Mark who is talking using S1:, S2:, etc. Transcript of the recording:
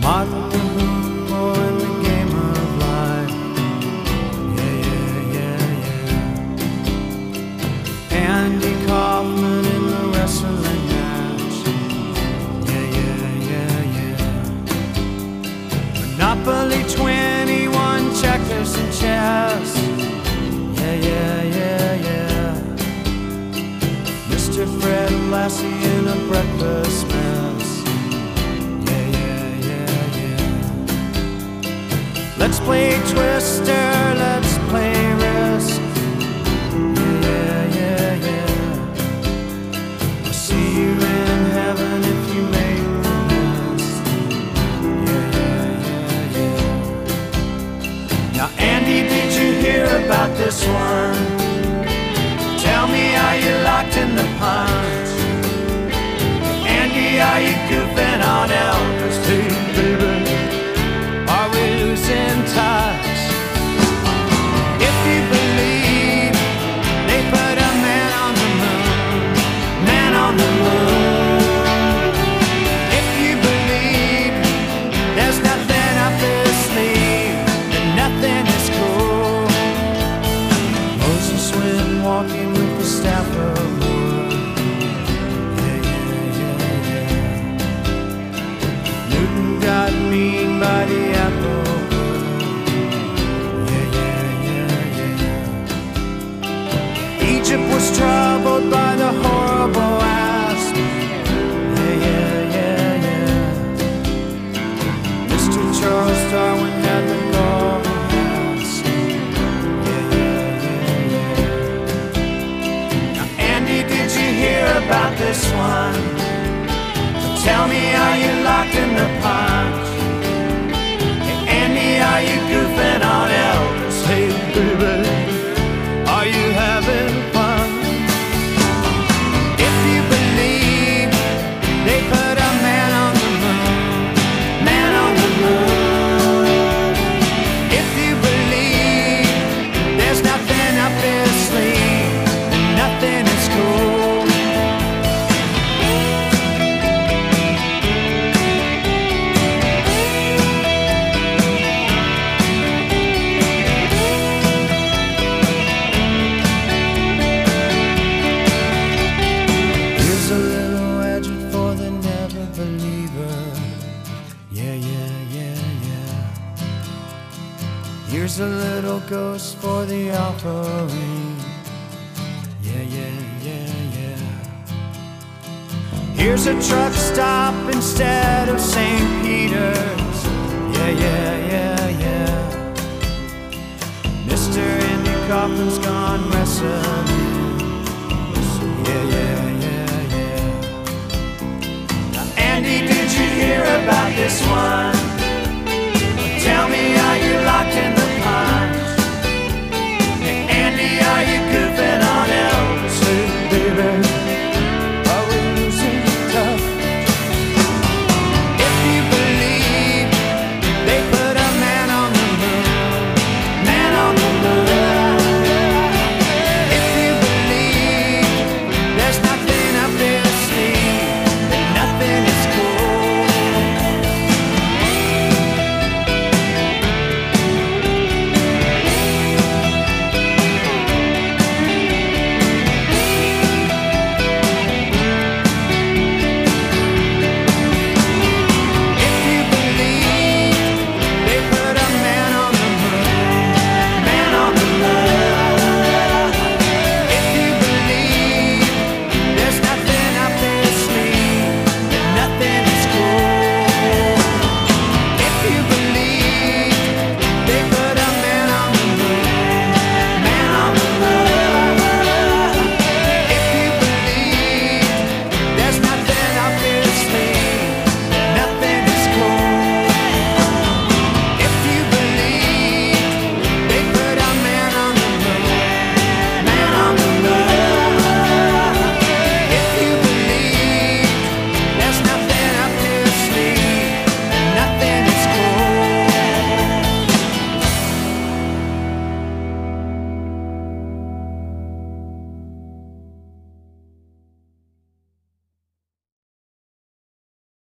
S1: Martin Luther in the game of life. Yeah, yeah, yeah, yeah. Andy Kaufman in the wrestling match. Yeah, yeah, yeah, yeah. Monopoly 21, checkers and chess. Yeah, yeah, yeah, yeah. Mr. Fred Lassie in a breakfast mess. Yeah, yeah, yeah, yeah. Let's play Twister, let's play Risk. Yeah, yeah, yeah. I'll see you in heaven if you make the list. Yeah, yeah, yeah, yeah. Now, Andy, did you hear about this one? Tell me, are you locked in the punch? Andy, are you goofing on Elvis? Hey, baby, are we losing touch? If you believe they put a man on the moon, man on the moon. If you believe there's nothing up his sleeve, then nothing is cool. Moses went walking with the staff of wood. Yeah, yeah, yeah, yeah. Newton got mean by the apple wood. Yeah, yeah, yeah, yeah. Egypt was troubled by the horrible asp. Yeah, yeah, yeah, yeah. Mr. Charles Darwin had the golden mask. Yeah, yeah, yeah, yeah. Now, Andy, did you hear about this one? Tell me, are you locked in the punch? Hey, Andy, are you goofing on Elvis? Hey, baby, are you having fun? If you believe they put a man on the moon, man on the moon. If you believe there's nothing up his sleeve, then nothing is cool. Here's a little edge for the never believer. Yeah, yeah, yeah, yeah. Here's a little ghost for the offering. Yeah, yeah, yeah, yeah. Here's a truck stop instead of St. Peter's. Yeah, yeah, yeah, yeah. Mr. Andy Kaufman's gone wrestling. Yeah, yeah, yeah, yeah. Now, Andy, did you hear about this one?